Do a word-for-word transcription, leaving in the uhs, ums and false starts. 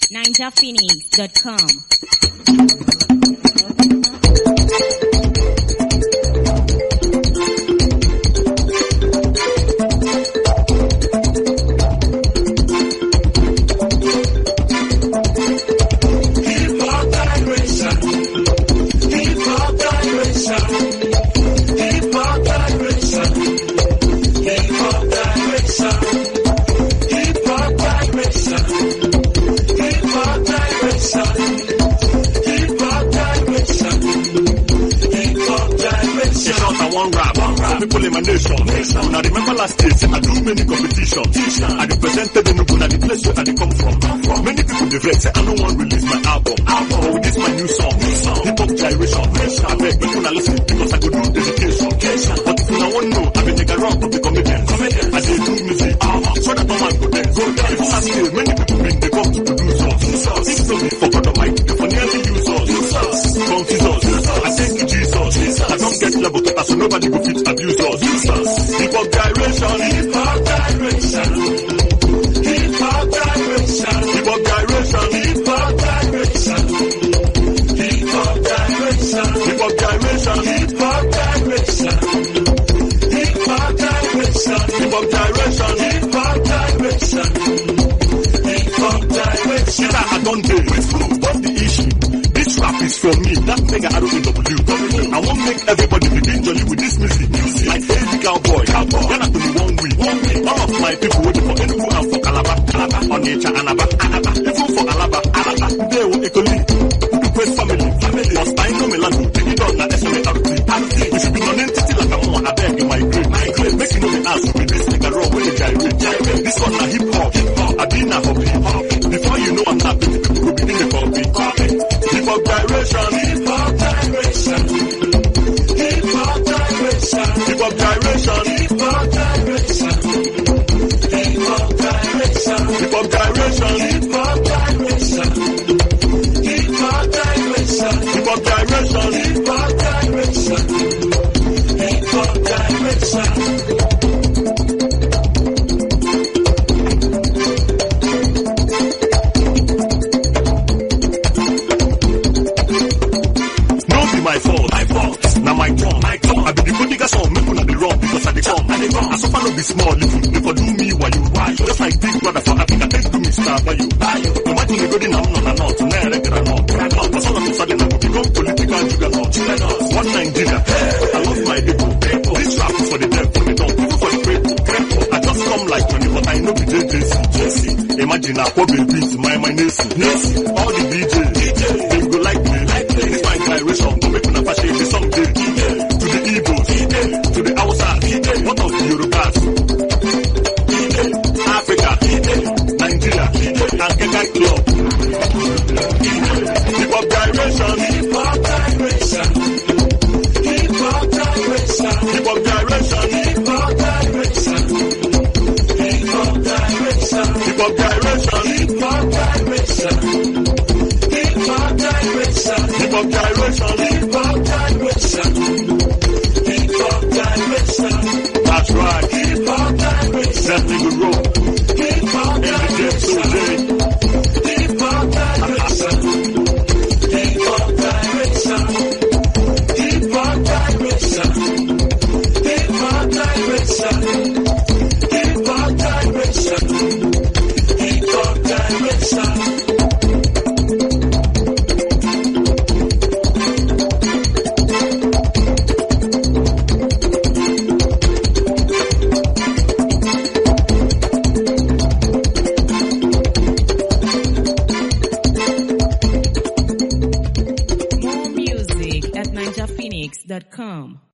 ninja phoenix dot com. One rap, one rap. People in my nation. nation. Now remember last year, I do many competitions. I represented the Nubu, now the place where I dey come from. Come from. Many people dey vex, say I don't want to release my album. Album. But with this my new song, new song. Hip hop gyration. I beg people to listen because I go do dedication. But if you don't want to know, I been take a round of the comedian. Comedian. I say do music. Uh-huh. So that no man go there. Go there. Before last year, many people bring they come to produce us. If so me for God Almighty, they for nearly use us. Use us. Confuse us. I thank you Jesus. Jesus. I don't get level to so nobody go fit abuse us. Use us. Hip hop gyration. Hip hop gyration. Hip hop gyration. Hip hop gyration. Hip hop gyration. Hip hop gyration. Hip hop gyration. Hip hop gyration. Hip hop gyration. Hip hop gyration. Hip hop gyration. Hip hop gyration. I don't do it. What's the issue? This rap is from me. That nigga I don't think W. I won't make everybody begin jolly with this music. Music like Eddie Cowboy. Cowboy. Then I do one week. One week. All of my people waiting for Enugu and for Calabar. Calabar. On nature Anaba. Anaba. Even for Alaba. Alaba. They will equally. To great family. Family. Was time no melano. Take it on na S M A R T. You should be non-entity like I'm on. I beg you my grade. My grade. Make you know the ass with this nigga raw when you gyrate. Gyrate. This one na hip hop. Hip hop. I been a hobby. Hop. Before you know I'm not pretty people will begin the copy. Copy. Hip hop gyration. Hip hop gyration. Hip hop gyration. Hip hop gyration. Hip hop gyration. Hip hop gyration. Hip hop gyration. Hip hop gyration. Hip hop gyration. Hip hop gyration. Hip hop gyration. Hip hop gyration. My fault, my fault, now my turn, my turn. I be the good nigga song, make una be wrong because I dey come, I dey come. I suffer no be small, little, they for do me while you, why you? Just like big brother for Africa, take to me star by you, by you. Imagine the good in I'm not, I'm not, now I reckon I'm not, I'm not. But all of a sudden I go become political juggernaut. One Nigeria, I love my people. This rap is for the deaf, for the dumb, even for the grateful. I just come like Johnny, but I know the J C. Imagine I pop beats, my my Nancy, Nancy. All the D Js, D Js, they go like me, like me. This my gyration. To the Igbos, to the Hausa, what of the Yorubas, Africa, Nigeria, and Kenya Club. Hip hop gyration, hip hop gyration, hip hop gyration, hip hop gyration, hip hop gyration, hip hop gyration, hip hop gyration, hip hop gyration, hip hop gyration, hip hop gyration, hip hop gyration. Hip hop gyration. That's right. Hip hop gyration. That nigga roll. Hip hop gyration. Hip hop gyration. Hip hop gyration. Hip hop gyration. Hip hop gyration. Hip hop gyration. Hip hop gyration. More music at ninja phoenix dot com.